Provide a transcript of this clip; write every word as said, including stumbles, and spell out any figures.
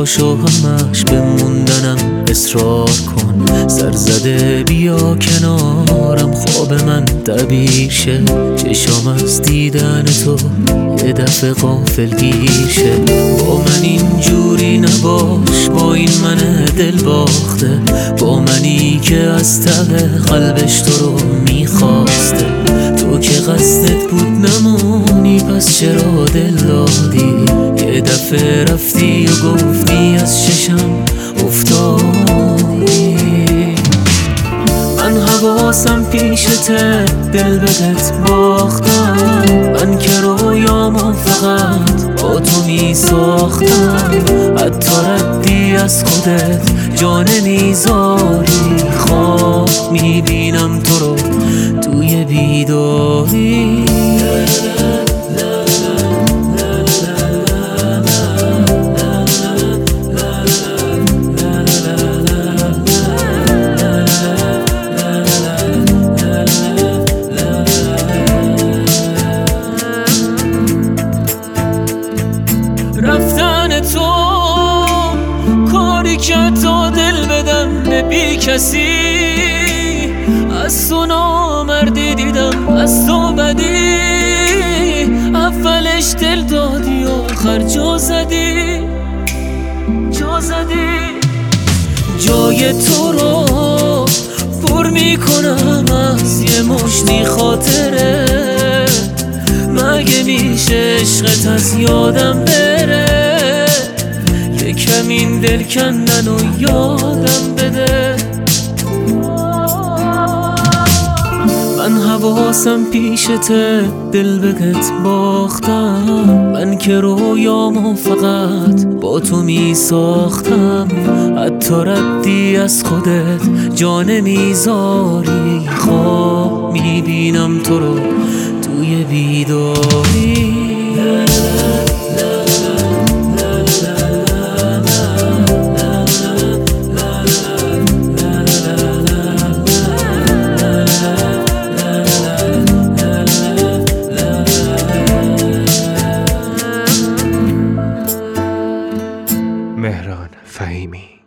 پاشو همش بموندنم اصرار کن. سرزده بیا کنارم خواب من تعبیر شه. چشام از دیدن تو یه دفعه غافلگیر شه. با من اینجوری نباش، با این من دل باخته، با منی که از ته قلبش تو رو میخواسته. تو که قصدت بود نمونی پس چرا دل دادی؟ یه دفعه رفتی و گفتی از چشم افتادی. من حواسم پیشته دل بهت باختم، من که رویامو فقط با تو می ساختم. حتی ردی از خودت جا نمیذاری، خواب میبینم تو رو توی بیداری. رفتن تو کاری که تا دل بدم به بی کسی، از تو نامردی دیدم از تو بدی. اولش دل دادی آخر جا زدی جا زدی. جای تو رو پر میکنم از یه مشتی خاطره، مگه میشه عشقت از یادم بره؟ یکم این دل کندن و یادم بده. من حواسم پیشته دل بهت باختم، من که رویامو فقط با تو می ساختم. حتی ردی از خودت جا نمیذاری، خواب میبینم تو رو توی بیداری. مهران فهیمی.